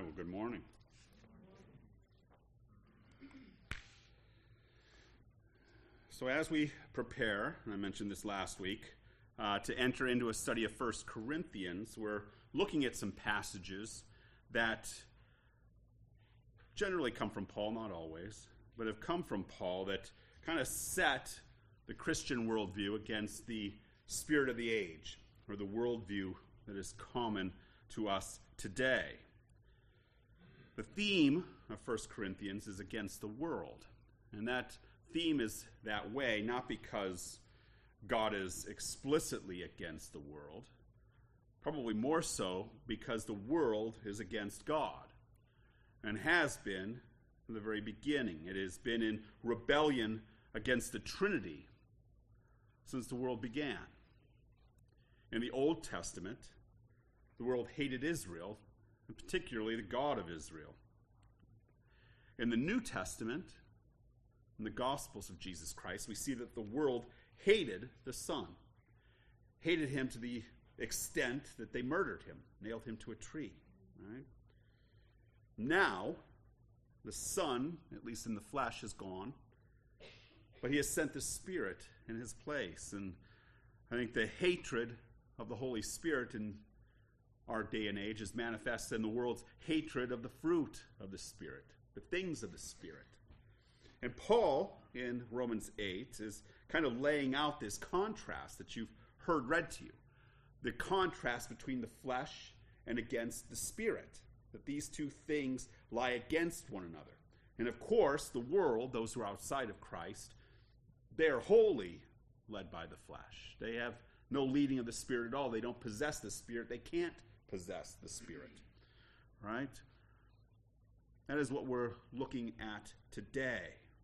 Well, good morning. So as we prepare, and I mentioned this last week, to enter into a study of 1 Corinthians, we're looking at some passages that generally come from Paul, not always, but have come from Paul that kind of set the Christian worldview against the spirit of the age, or the worldview that is common to us today. The theme of 1 Corinthians is against the world, and that theme is that way not because God is explicitly against the world, probably more so because the world is against God, and has been from the very beginning. It has been in rebellion against the Trinity since the world began. In the Old Testament, the world hated Israel, and particularly the God of Israel. In the New Testament, in the Gospels of Jesus Christ, we see that the world hated the Son, hated him to the extent that they murdered him, nailed him to a tree. Right? Now, the Son, at least in the flesh, is gone, but he has sent the Spirit in his place. And I think the hatred of the Holy Spirit in our day and age is manifest in the world's hatred of the fruit of the Spirit, the things of the Spirit. And Paul, in Romans 8, is kind of laying out this contrast that you've heard read to you. The contrast between the flesh and against the Spirit. That these two things lie against one another. And of course, the world, those who are outside of Christ, they are wholly led by the flesh. They have no leading of the Spirit at all. They don't possess the Spirit. They can't possess the Spirit. Right? That is what we're looking at today.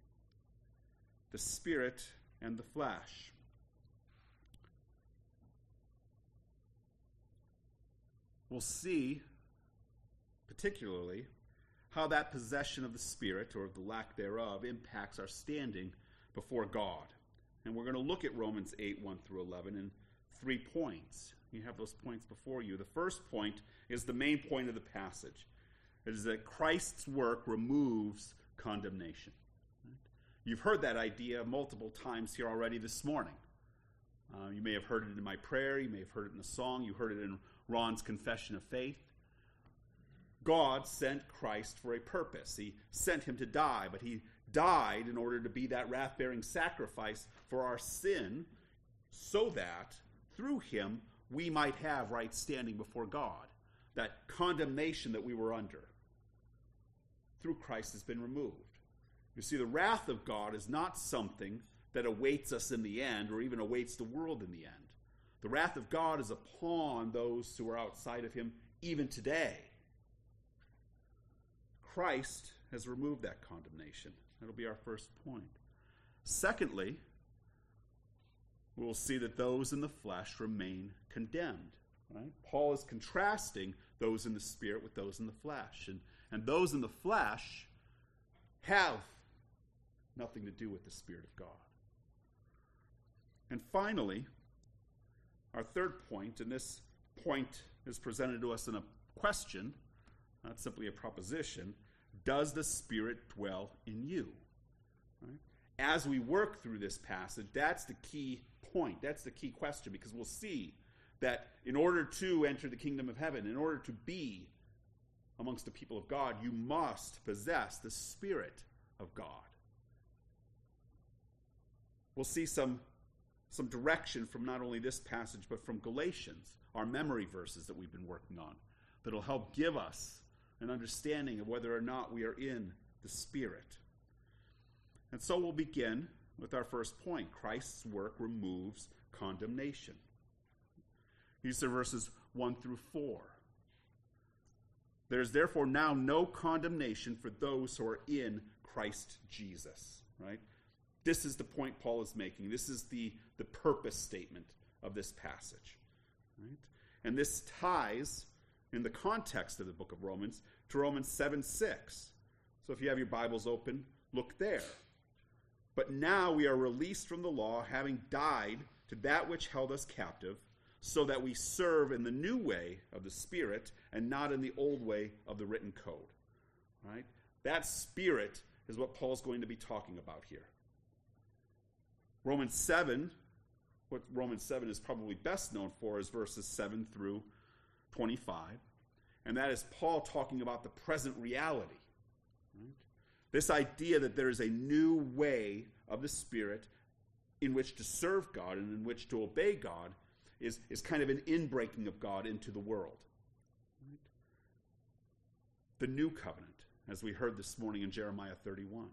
The Spirit and the flesh. We'll see, particularly, how that possession of the Spirit, or the lack thereof, impacts our standing before God. And we're going to look at Romans 8, 1 through 11 in 3 points. You have those points before you. The first point is the main point of the passage. It is that Christ's work removes condemnation. You've heard that idea multiple times here already this morning. You may have heard it in my prayer. You may have heard it in the song. You heard it in Ron's confession of faith. God sent Christ for a purpose. He sent him to die, but he died in order to be that wrath-bearing sacrifice for our sin, so that through him we might have right standing before God. That condemnation that we were under through Christ has been removed. You see, the wrath of God is not something that awaits us in the end, or even awaits the world in the end. The wrath of God is upon those who are outside of him even today. Christ has removed that condemnation. That'll be our first point. Secondly, we will see that those in the flesh remain condemned. Right? Paul is contrasting those in the Spirit with those in the flesh. And those in the flesh have nothing to do with the Spirit of God. And finally, our third point, and this point is presented to us in a question, not simply a proposition: does the Spirit dwell in you? Right? As we work through this passage, that's the key point. That's the key question, because we'll see that in order to enter the kingdom of heaven, in order to be amongst the people of God, you must possess the Spirit of God. We'll see some direction from not only this passage, but from Galatians, our memory verses that we've been working on, that'll help give us an understanding of whether or not we are in the Spirit. And so we'll begin with our first point. Christ's work removes condemnation. These are verses 1 through 4. There is therefore now no condemnation for those who are in Christ Jesus. Right? This is the point Paul is making. This is the purpose statement of this passage. Right? And this ties, in the context of the book of Romans, to Romans 7:6. So if you have your Bibles open, look there. But now we are released from the law, having died to that which held us captive, so that we serve in the new way of the Spirit and not in the old way of the written code. Right? That Spirit is what Paul's going to be talking about here. Romans 7, what Romans 7 is probably best known for is verses 7 through 25. And that is Paul talking about the present reality. Right? This idea that there is a new way of the Spirit in which to serve God and in which to obey God is kind of an inbreaking of God into the world. Right? The new covenant, as we heard this morning in Jeremiah 31.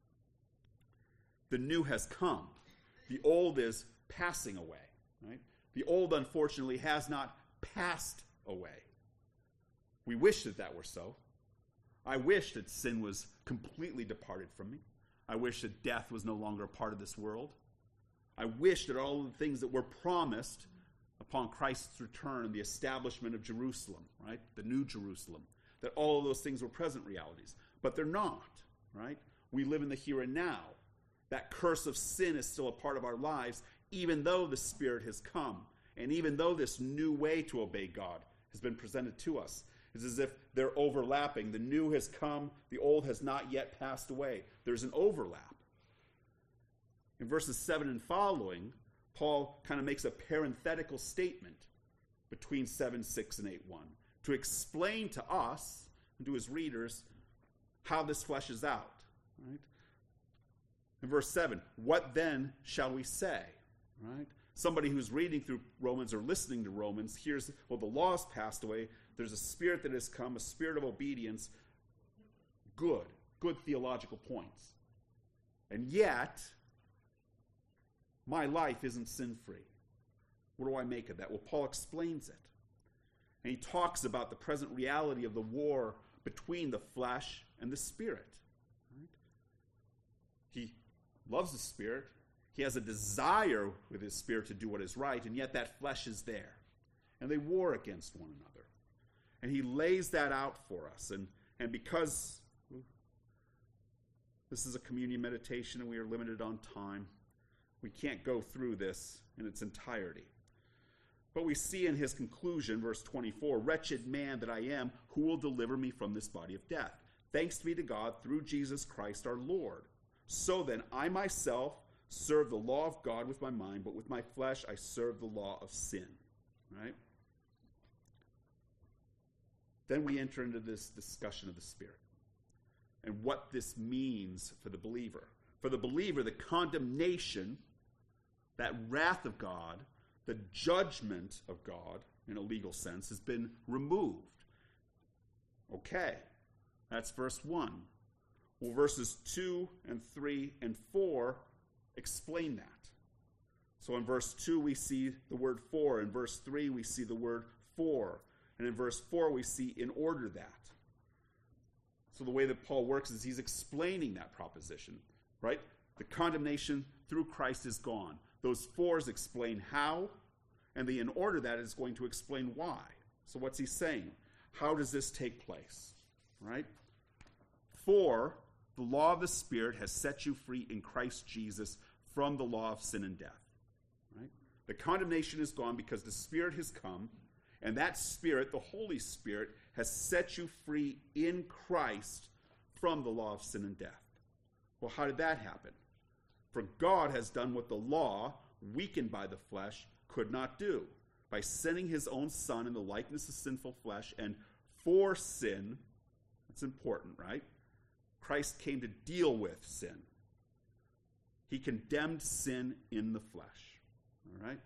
The new has come. The old is passing away. Right? The old, unfortunately, has not passed away. We wish that that were so. I wish that sin was completely departed from me. I wish that death was no longer a part of this world. I wish that all of the things that were promised upon Christ's return and the establishment of Jerusalem, right, the new Jerusalem, that all of those things were present realities. But they're not, right? We live in the here and now. That curse of sin is still a part of our lives, even though the Spirit has come, and even though this new way to obey God has been presented to us. It's as if they're overlapping. The new has come, the old has not yet passed away. There's an overlap. In verses 7 and following, Paul kind of makes a parenthetical statement between 7:6 and 8:1 to explain to us and to his readers how this fleshes out. Right? In verse 7, what then shall we say? Right? Somebody who's reading through Romans or listening to Romans hears, well, the law's passed away. There's a Spirit that has come, a spirit of obedience. Good theological points. And yet, my life isn't sin-free. What do I make of that? Well, Paul explains it. And he talks about the present reality of the war between the flesh and the Spirit. Right? He loves the Spirit. He has a desire with his Spirit to do what is right, and yet that flesh is there. And they war against one another. And he lays that out for us. And because this is a communion meditation and we are limited on time, we can't go through this in its entirety. But we see in his conclusion, verse 24, wretched man that I am, who will deliver me from this body of death? Thanks be to God through Jesus Christ our Lord. So then, I myself serve the law of God with my mind, but with my flesh I serve the law of sin. Right? Then we enter into this discussion of the Spirit and what this means for the believer. For the believer, the condemnation, that wrath of God, the judgment of God, in a legal sense, has been removed. Okay, that's verse 1. Well, verses 2 and 3 and 4 explain that. So in verse 2 we see the word for. In verse 3 we see the word for. And in verse 4 we see in order that. So the way that Paul works is he's explaining that proposition, right? The condemnation through Christ is gone. Those fours explain how, and the in order that is going to explain why. So what's he saying? How does this take place? Right? For the law of the Spirit has set you free in Christ Jesus from the law of sin and death. Right? The condemnation is gone because the Spirit has come, and that Spirit, the Holy Spirit, has set you free in Christ from the law of sin and death. Well, how did that happen? For God has done what the law, weakened by the flesh, could not do. By sending his own Son in the likeness of sinful flesh, and for sin, that's important, right? Christ came to deal with sin. He condemned sin in the flesh. All right?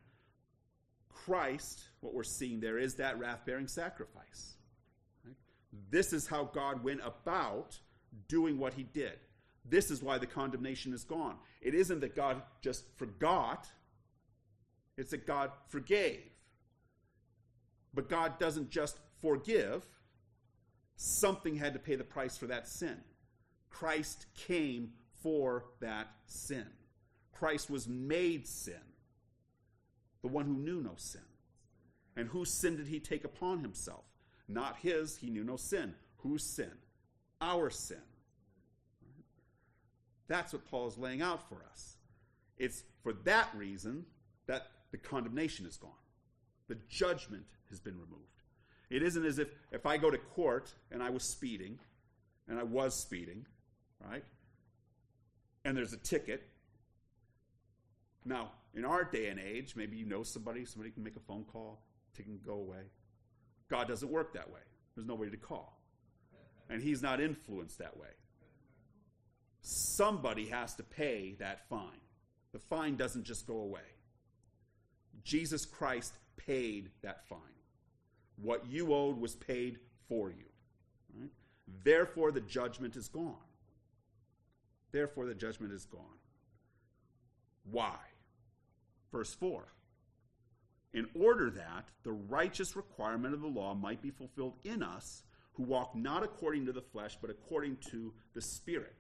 Christ, what we're seeing there, is that wrath-bearing sacrifice. Right? This is how God went about doing what he did. This is why the condemnation is gone. It isn't that God just forgot. It's that God forgave. But God doesn't just forgive. Something had to pay the price for that sin. Christ came for that sin. Christ was made sin. The one who knew no sin. And whose sin did he take upon himself? Not his, he knew no sin. Whose sin? Our sin. That's what Paul is laying out for us. It's for that reason that the condemnation is gone. The judgment has been removed. It isn't as if I go to court and I was speeding, right? And there's a ticket. Now, in our day and age, maybe you know somebody can make a phone call, ticket can go away. God doesn't work that way. There's nobody to call. And he's not influenced that way. Somebody has to pay that fine. The fine doesn't just go away. Jesus Christ paid that fine. What you owed was paid for you. Right? Therefore, the judgment is gone. Therefore, the judgment is gone. Why? Verse 4. In order that the righteous requirement of the law might be fulfilled in us, who walk not according to the flesh, but according to the Spirit.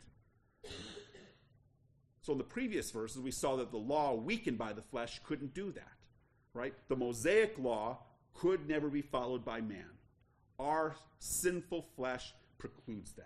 So in the previous verses, we saw that the law weakened by the flesh couldn't do that. Right? The Mosaic law could never be followed by man. Our sinful flesh precludes that.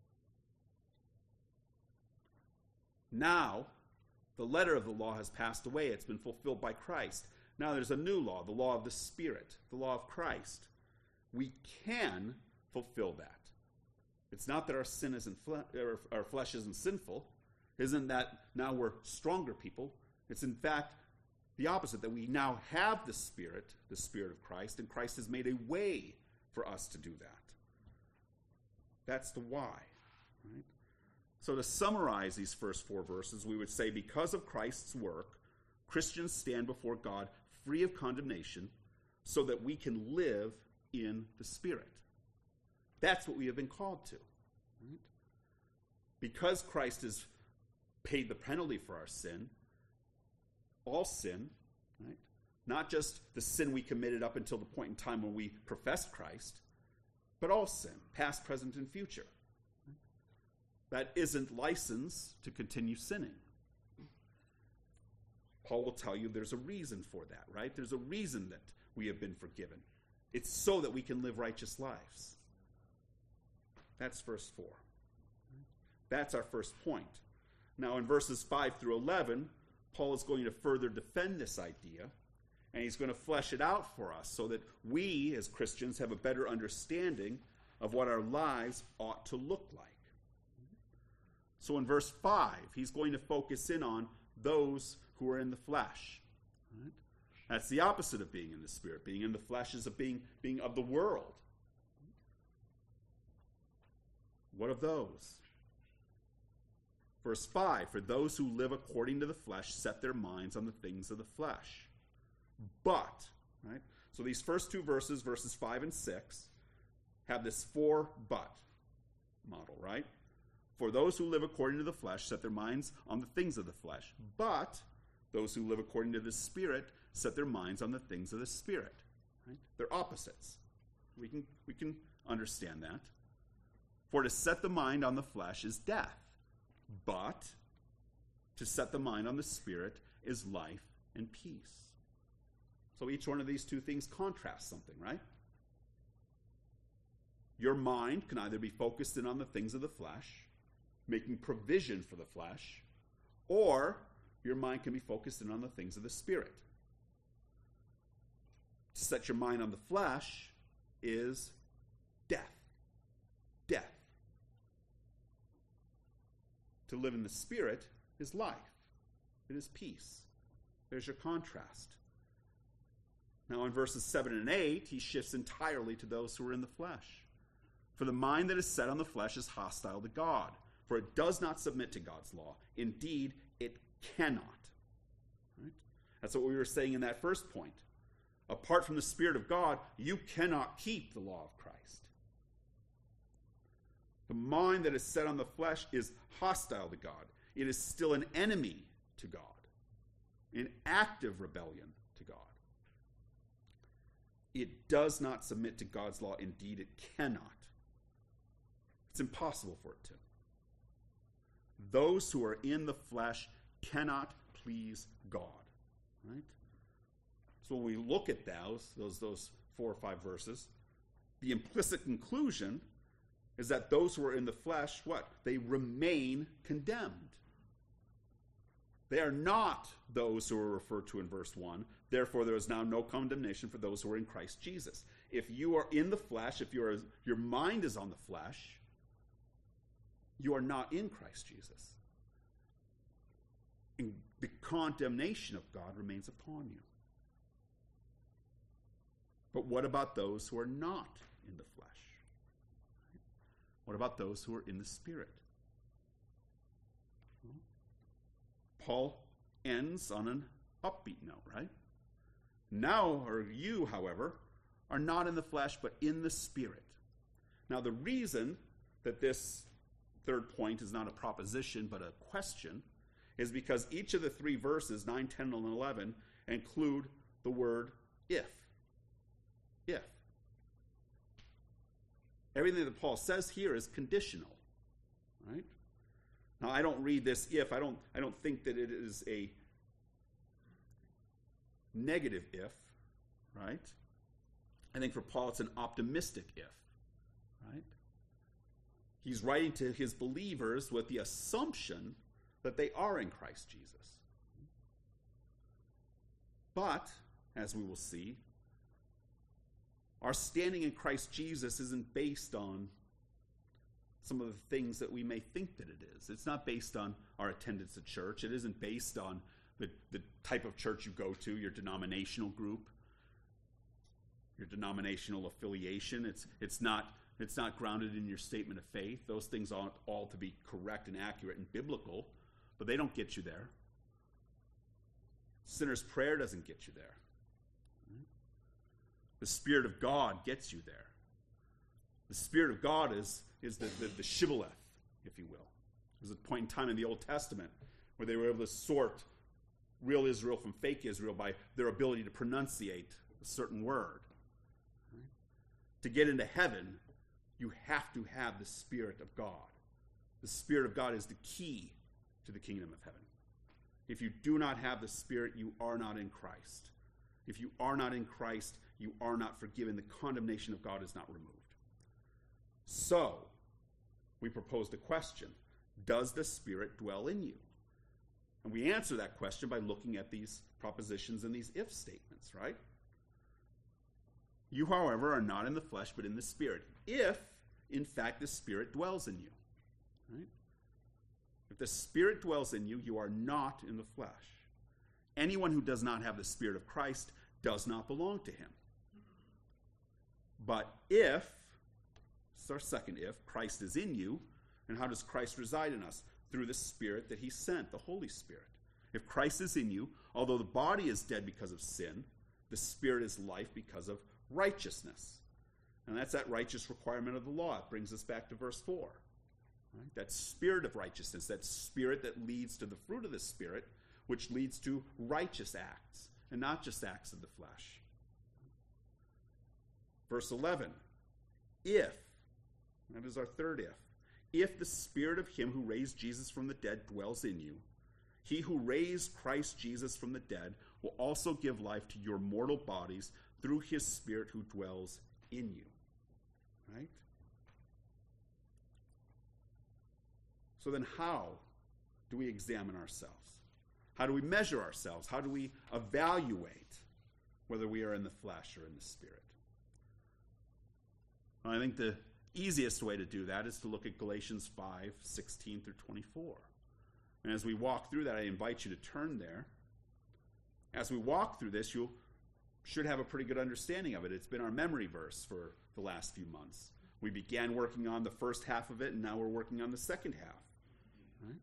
Now, the letter of the law has passed away. It's been fulfilled by Christ. Now there's a new law, the law of the Spirit, the law of Christ. We can fulfill that. It's not that our flesh isn't sinful. Isn't that now we're stronger people? It's in fact the opposite, that we now have the Spirit of Christ, and Christ has made a way for us to do that. That's the why. Right? So to summarize these first 4 verses, we would say because of Christ's work, Christians stand before God free of condemnation so that we can live in the Spirit. That's what we have been called to. Right? Because Christ has paid the penalty for our sin, all sin, right? Not just the sin we committed up until the point in time when we professed Christ, but all sin, past, present, and future. That isn't license to continue sinning. Paul will tell you there's a reason for that, right? There's a reason that we have been forgiven. It's so that we can live righteous lives. That's verse 4. That's our first point. Now in verses 5 through 11, Paul is going to further defend this idea, and he's going to flesh it out for us so that we as Christians have a better understanding of what our lives ought to look like. So in verse 5, he's going to focus in on those who are in the flesh. Right? That's the opposite of being in the Spirit. Being in the flesh is being of the world. What of those? Verse 5, for those who live according to the flesh set their minds on the things of the flesh. But, right? So these first 2 verses, verses 5 and 6, have this 4 but model, right? For those who live according to the flesh set their minds on the things of the flesh. But those who live according to the Spirit set their minds on the things of the Spirit. Right? They're opposites. We can understand that. For to set the mind on the flesh is death, but to set the mind on the Spirit is life and peace. So each one of these 2 things contrasts something, right? Your mind can either be focused in on the things of the flesh, making provision for the flesh, or your mind can be focused in on the things of the Spirit. To set your mind on the flesh is death. Death. To live in the Spirit is life. It is peace. There's your contrast. Now in verses 7 and 8, he shifts entirely to those who are in the flesh. For the mind that is set on the flesh is hostile to God, for it does not submit to God's law. Indeed, it cannot. Right? That's what we were saying in that first point. Apart from the Spirit of God, you cannot keep the law of Christ. The mind that is set on the flesh is hostile to God. It is still an enemy to God, in active rebellion to God. It does not submit to God's law. Indeed, it cannot. It's impossible for it to. Those who are in the flesh cannot please God. Right? So when we look at those 4 or 5 verses, the implicit conclusion is that those who are in the flesh, what? They remain condemned. They are not those who are referred to in verse 1. Therefore, there is now no condemnation for those who are in Christ Jesus. if you are in the flesh, if your mind is on the flesh, you are not in Christ Jesus. And the condemnation of God remains upon you. But what about those who are not in the flesh? What about those who are in the Spirit? Paul ends on an upbeat note, right? Now, or you, however, are not in the flesh, but in the Spirit. Now, the reason that this third point is not a proposition, but a question, is because each of the three verses, 9, 10, and 11, include the word if. If. Everything that Paul says here is conditional, right? Now, I don't read this if. I don't think that it is a negative if, right? I think for Paul it's an optimistic if, right? He's writing to his believers with the assumption that they are in Christ Jesus. But, as we will see, our standing in Christ Jesus isn't based on some of the things that we may think that it is. It's not based on our attendance at church. It isn't based on the type of church you go to, your denominational group, your denominational affiliation. It's not grounded in your statement of faith. Those things aren't all to be correct and accurate and biblical, but they don't get you there. Sinner's prayer doesn't get you there. The Spirit of God gets you there. The Spirit of God is the shibboleth, if you will. There's a point in time in the Old Testament where they were able to sort real Israel from fake Israel by their ability to pronunciate a certain word. Right? To get into heaven, you have to have the Spirit of God. The Spirit of God is the key to the kingdom of heaven. If you do not have the Spirit, you are not in Christ. If you are not in Christ, you are not forgiven. The condemnation of God is not removed. So, we proposed a question. Does the Spirit dwell in you? And we answer that question by looking at these propositions and these if statements, right? You, however, are not in the flesh, but in the Spirit, if, in fact, the Spirit dwells in you. Right? If the Spirit dwells in you, you are not in the flesh. Anyone who does not have the Spirit of Christ does not belong to him. But if, this is our second if, Christ is in you, and how does Christ reside in us? Through the Spirit that he sent, the Holy Spirit. If Christ is in you, although the body is dead because of sin, the Spirit is life because of righteousness. And that's that righteous requirement of the law. It brings us back to verse 4. Right? That spirit of righteousness, that spirit that leads to the fruit of the Spirit, which leads to righteous acts, and not just acts of the flesh. Verse 11, if, that is our third if the Spirit of him who raised Jesus from the dead dwells in you, he who raised Christ Jesus from the dead will also give life to your mortal bodies through his Spirit who dwells in you. Right? So then how do we examine ourselves? How do we measure ourselves? How do we evaluate whether we are in the flesh or in the Spirit? Well, I think the easiest way to do that is to look at Galatians 5, 16 through 24. And as we walk through that, I invite you to turn there. As we walk through this, you should have a pretty good understanding of it. It's been our memory verse for the last few months. We began working on the first half of it, and now we're working on the second half. Right?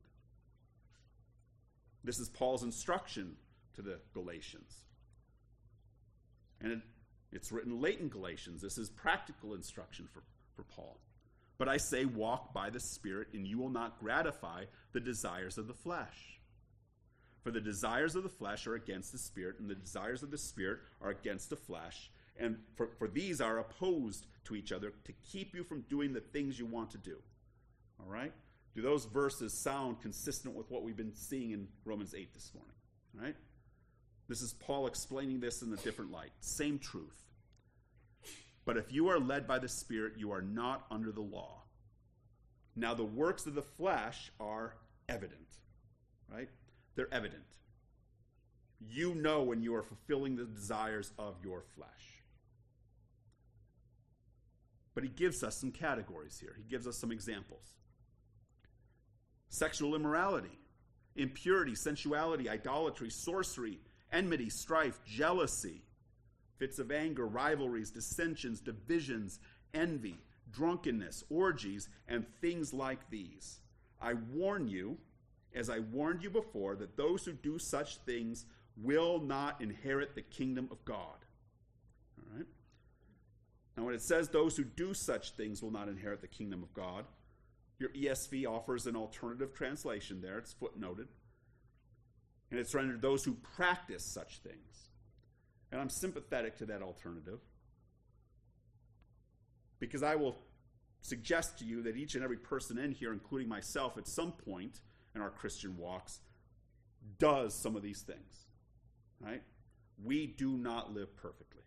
This is Paul's instruction to the Galatians. And it's written late in Galatians. This is practical instruction for Paul. But I say, walk by the Spirit, and you will not gratify the desires of the flesh. For the desires of the flesh are against the Spirit, and the desires of the Spirit are against the flesh. And for these are opposed to each other to keep you from doing the things you want to do. All right? Do those verses sound consistent with what we've been seeing in Romans 8 this morning? All right? This is Paul explaining this in a different light. Same truth. But if you are led by the Spirit, you are not under the law. Now the works of the flesh are evident. Right? They're evident. You know when you are fulfilling the desires of your flesh. But he gives us some categories here. He gives us some examples. Sexual immorality, impurity, sensuality, idolatry, sorcery, enmity, strife, jealousy, fits of anger, rivalries, dissensions, divisions, envy, drunkenness, orgies, and things like these. I warn you, as I warned you before, that those who do such things will not inherit the kingdom of God. All right? Now, when it says those who do such things will not inherit the kingdom of God, your ESV offers an alternative translation there. It's footnoted. And it's rendered those who practice such things. And I'm sympathetic to that alternative, because I will suggest to you that each and every person in here, including myself, at some point in our Christian walks, does some of these things. Right? We do not live perfectly.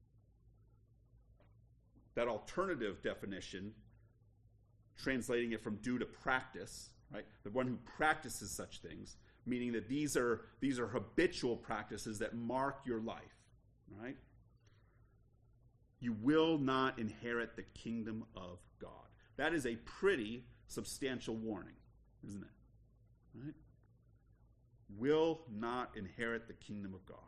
That alternative definition, translating it from do to practice, right? The one who practices such things, meaning that these are habitual practices that mark your life, right? You will not inherit the kingdom of God. That is a pretty substantial warning, isn't it? Right? Will not inherit the kingdom of God.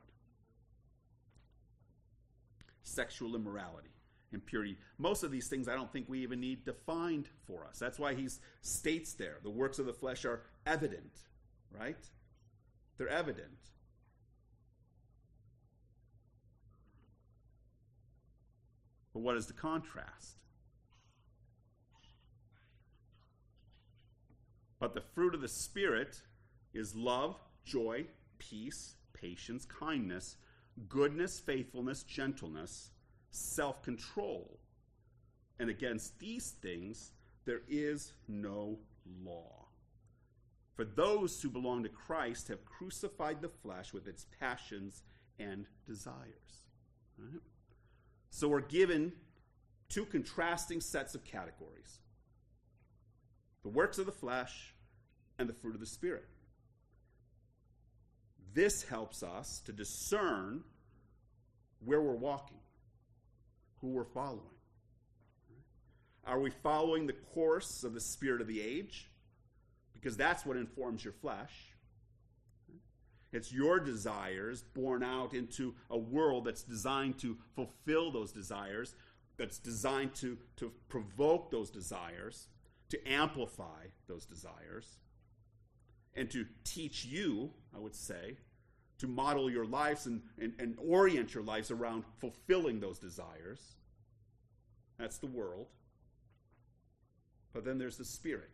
Sexual immorality, impurity. Most of these things I don't think we even need defined for us. That's why he states there, the works of the flesh are evident, right? They're evident. But what is the contrast? But the fruit of the Spirit is love, joy, peace, patience, kindness, goodness, faithfulness, gentleness, self-control. And against these things there is no law. For those who belong to Christ have crucified the flesh with its passions and desires. Right? So we're given two contrasting sets of categories: the works of the flesh and the fruit of the Spirit. This helps us to discern where we're walking, who we're following. Are we following the course of the spirit of the age? Because that's what informs your flesh. It's your desires born out into a world that's designed to fulfill those desires, that's designed to provoke those desires, to amplify those desires, and to teach you, I would say, to model your lives and orient your lives around fulfilling those desires. That's the world. But then there's the Spirit.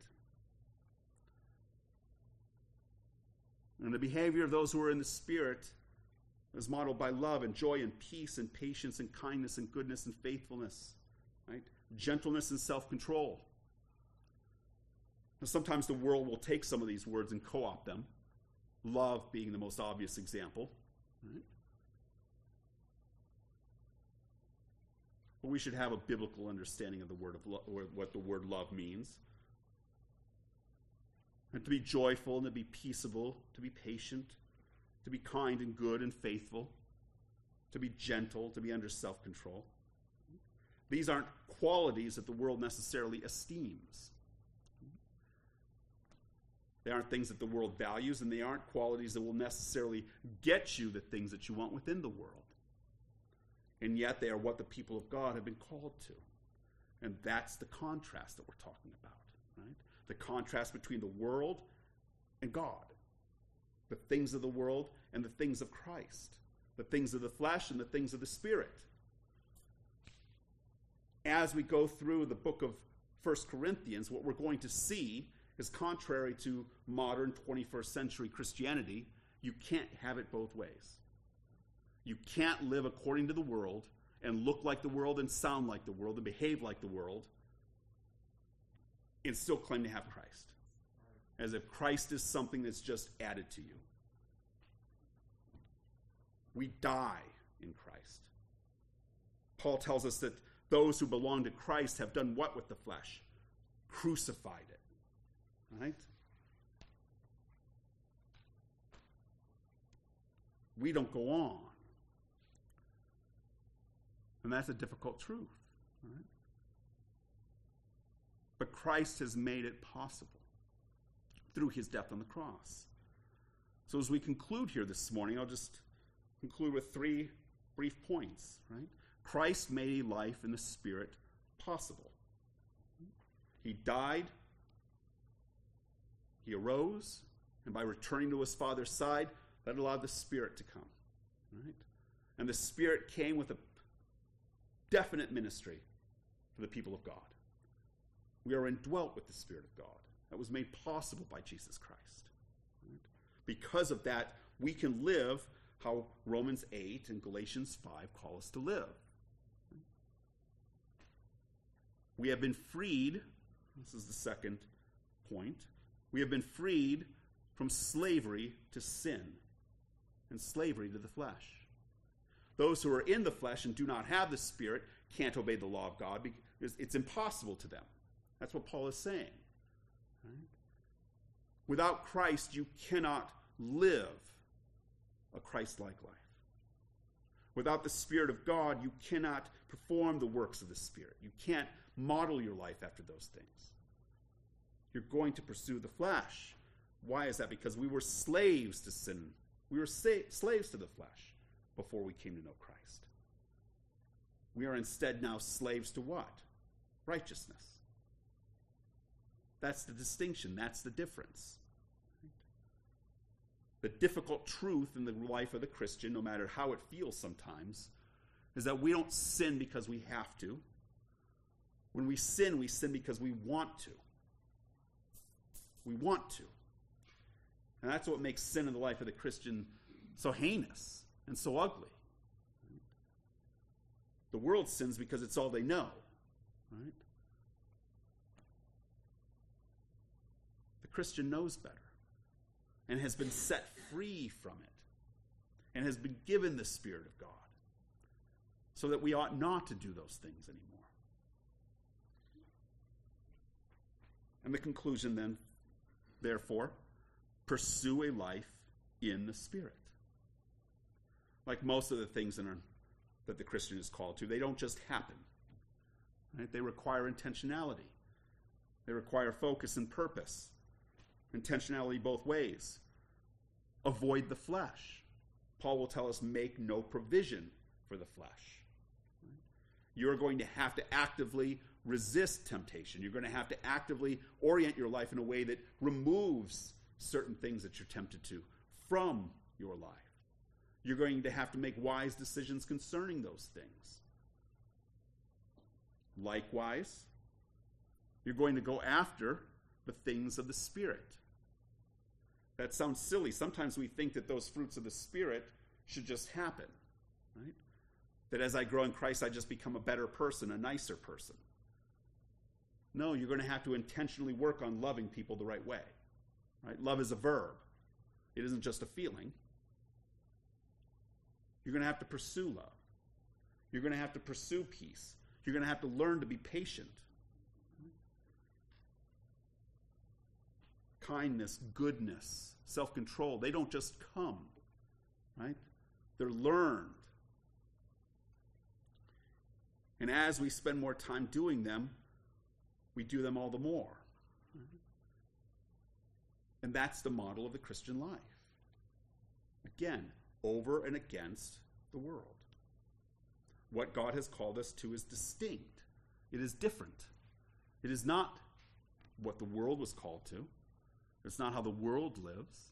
And the behavior of those who are in the Spirit is modeled by love and joy and peace and patience and kindness and goodness and faithfulness, right? Gentleness and self-control. Now, sometimes the world will take some of these words and co-opt them, love being the most obvious example, right? But we should have a biblical understanding of the word of what the word love means. And to be joyful and to be peaceable, to be patient, to be kind and good and faithful, to be gentle, to be under self-control. These aren't qualities that the world necessarily esteems. They aren't things that the world values, and they aren't qualities that will necessarily get you the things that you want within the world. And yet they are what the people of God have been called to. And that's the contrast that we're talking about, right? The contrast between the world and God. The things of the world and the things of Christ. The things of the flesh and the things of the Spirit. As we go through the book of 1 Corinthians, what we're going to see is, contrary to modern 21st century Christianity, you can't have it both ways. You can't live according to the world and look like the world and sound like the world and behave like the world and still claim to have Christ. As if Christ is something that's just added to you. We die in Christ. Paul tells us that those who belong to Christ have done what with the flesh? Crucified it. Right? We don't go on. And that's a difficult truth. Right? But Christ has made it possible through his death on the cross. So as we conclude here this morning, I'll just conclude with 3 brief points, right? Christ made a life in the Spirit possible. He died, he arose, and by returning to his Father's side, that allowed the Spirit to come, right? And the Spirit came with a definite ministry for the people of God. We are indwelt with the Spirit of God. That was made possible by Jesus Christ. Right? Because of that, we can live how Romans 8 and Galatians 5 call us to live. We have been freed, this is the second point, we have been freed from slavery to sin and slavery to the flesh. Those who are in the flesh and do not have the Spirit can't obey the law of God because it's impossible to them. That's what Paul is saying. Right? Without Christ, you cannot live a Christ-like life. Without the Spirit of God, you cannot perform the works of the Spirit. You can't model your life after those things. You're going to pursue the flesh. Why is that? Because we were slaves to sin. We were slaves to the flesh before we came to know Christ. We are instead now slaves to what? Righteousness. That's the distinction. That's the difference. The difficult truth in the life of the Christian, no matter how it feels sometimes, is that we don't sin because we have to. When we sin because we want to. We want to. And that's what makes sin in the life of the Christian so heinous and so ugly. The world sins because it's all they know. Right? The Christian knows better and has been set free from it and has been given the Spirit of God so that we ought not to do those things anymore. And the conclusion then, therefore, pursue a life in the Spirit. Like most of the things that the Christian is called to, they don't just happen. Right? They require intentionality. They require focus and purpose. Intentionality both ways. Avoid the flesh. Paul will tell us, make no provision for the flesh. Right? You're going to have to actively resist temptation. You're going to have to actively orient your life in a way that removes certain things that you're tempted to from your life. You're going to have to make wise decisions concerning those things. Likewise, you're going to go after the things of the Spirit. That sounds silly. Sometimes we think that those fruits of the Spirit should just happen, right? That as I grow in Christ, I just become a better person, a nicer person. No, you're going to have to intentionally work on loving people the right way. Right? Love is a verb. It isn't just a feeling. You're going to have to pursue love. You're going to have to pursue peace. You're going to have to learn to be patient. Kindness, goodness, self-control, they don't just come. Right? They're learned. And as we spend more time doing them, we do them all the more. And that's the model of the Christian life. Again, over and against the world. What God has called us to is distinct. It is different. It is not what the world was called to. It's not how the world lives.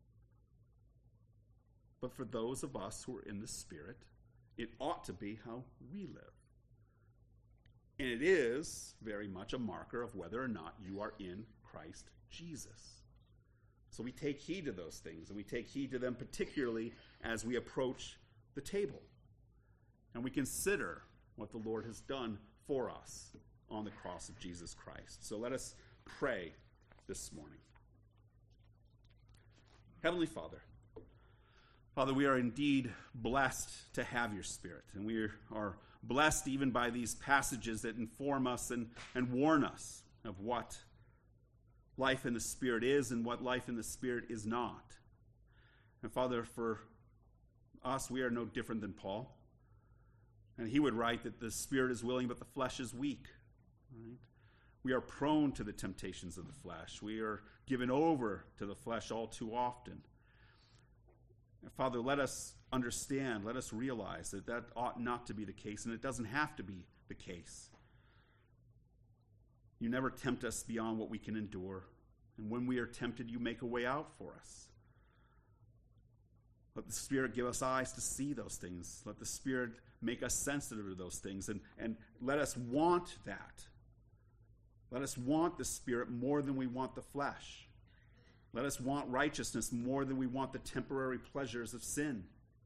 But for those of us who are in the Spirit, it ought to be how we live. And it is very much a marker of whether or not you are in Christ Jesus. So we take heed to those things, and we take heed to them particularly as we approach the table. And we consider what the Lord has done for us on the cross of Jesus Christ. So let us pray this morning. Heavenly Father, we are indeed blessed to have your Spirit, and we are blessed even by these passages that inform us and warn us of what life in the Spirit is and what life in the Spirit is not. And Father, for us, we are no different than Paul. And he would write that the Spirit is willing, but the flesh is weak. Right? We are prone to the temptations of the flesh. We are given over to the flesh all too often. And Father, let us understand, let us realize that that ought not to be the case, and it doesn't have to be the case. You never tempt us beyond what we can endure. And when we are tempted, you make a way out for us. Let the Spirit give us eyes to see those things. Let the Spirit make us sensitive to those things. And let us want that. Let us want the Spirit more than we want the flesh. Let us want righteousness more than we want the temporary pleasures of sin.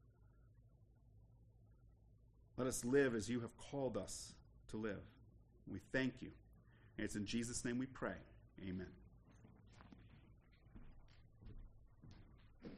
Let us live as you have called us to live. We thank you. And it's in Jesus' name we pray. Amen.